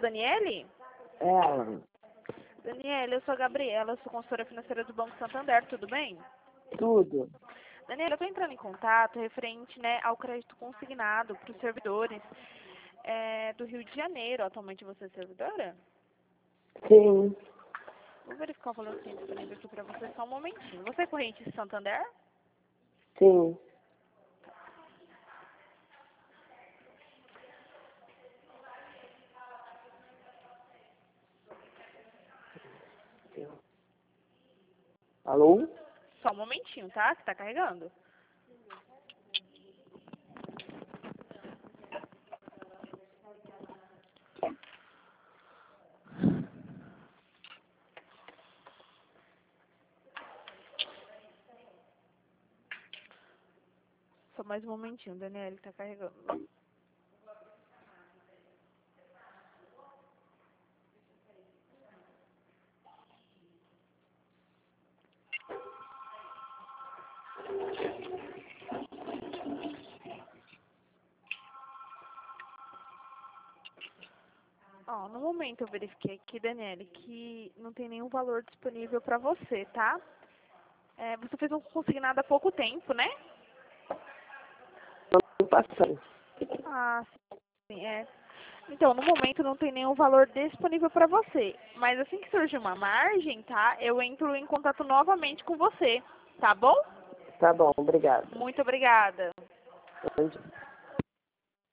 Daniele? Ela. Daniele, eu sou a Gabriela, eu sou consultora financeira do Banco Santander, tudo bem? Tudo. Daniela, eu estou entrando em contato referente, né, ao crédito consignado para os servidores do Rio de Janeiro. Atualmente você é servidora? Sim. Vou verificar o valor que tem disponível aqui para você só um momentinho. Você é corrente de Santander? Sim. Alô? Só um momentinho, tá? Que tá carregando. Só mais um momentinho, Daniele, tá carregando. Ó, no momento eu verifiquei aqui, Daniele, que não tem nenhum valor disponível para você, tá? Você fez um consignado há pouco tempo, né? Não passou. Ah, sim, é. Então, no momento não tem nenhum valor disponível para você. Mas assim que surgir uma margem, tá? Eu entro em contato novamente com você, tá bom? Tá bom, obrigado. Muito obrigada. Bom dia.